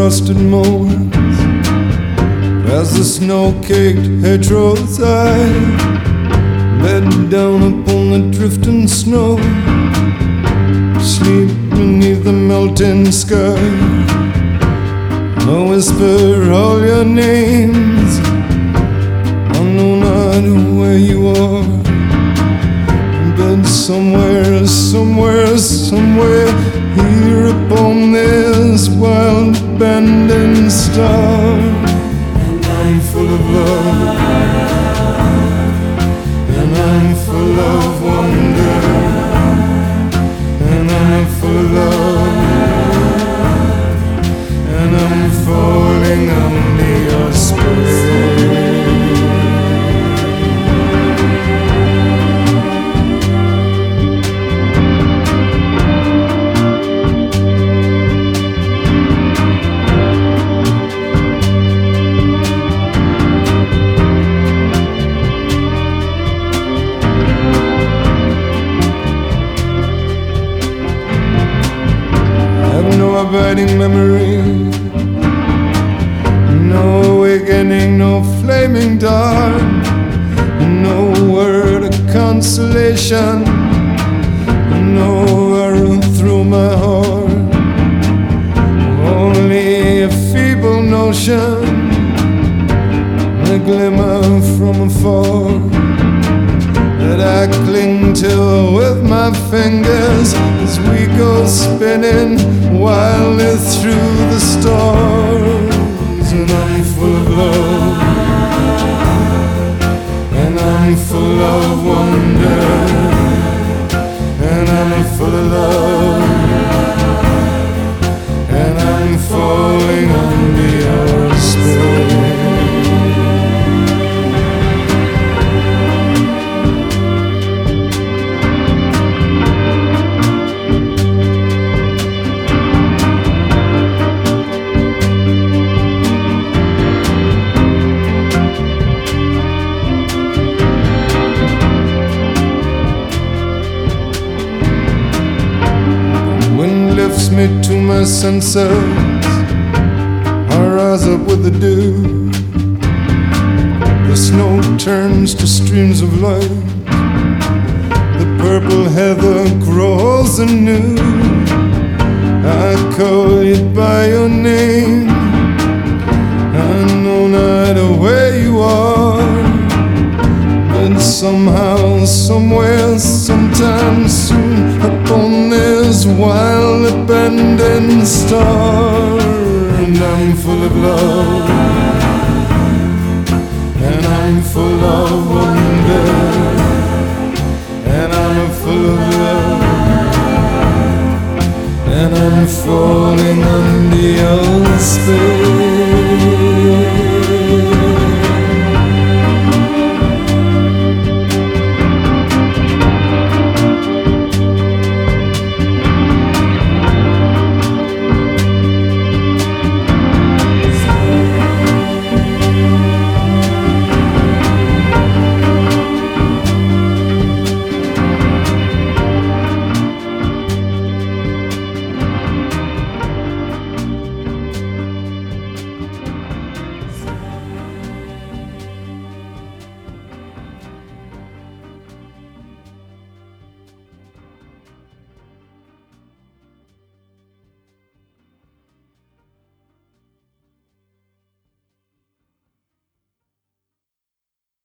rusted molds, past the snow-caked hedgerows I bed down upon the drifting snow, sleep beneath the melting sky. I whisper all your names, I know not where you are, but somewhere, somewhere, somewhere here upon this wild abandoned star. And I'm full of love, and I'm full of wonder, and I'm full of love, and I'm falling under your spell. Abiding memory, no awakening, no flaming dark, no word of consolation, no arrow through my heart, only a feeble notion, a glimmer from afar that I cling to with my fingers as we go spinning wildly through the stars. And I'm full of love, and I'm full of wonder, and I'm full of love, and I'm falling under your spell. Me to my senses, I rise up with the dew. The snow turns to streams of light, the purple heather grows anew. I call you by your name, I know not where you are, but somehow, somewhere, sometime soon, upon this wild abandoned star. And I'm full of love, and I'm full of wonder, and I'm full of love, and I'm falling under your spell.